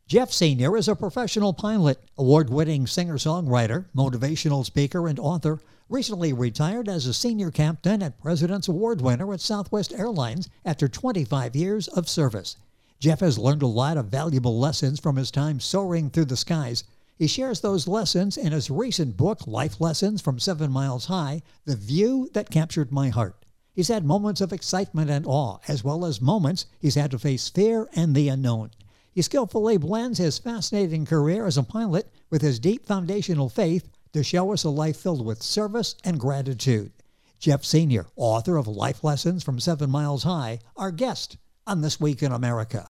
Jeff Sr. is a professional pilot, award-winning singer-songwriter, motivational speaker, and author. Recently retired as a senior captain and President's Award winner at Southwest Airlines after 25 years of service. Jeff has learned a lot of valuable lessons from his time soaring through the skies. He shares those lessons in his recent book, Life Lessons from 7 Miles High, The View That Captured My Heart. He's had moments of excitement and awe, as well as moments he's had to face fear and the unknown. He skillfully blends his fascinating career as a pilot with his deep foundational faith to show us a life filled with service and gratitude. Jeff Sr., author of Life Lessons from 7 Miles High, our guest on This Week in America.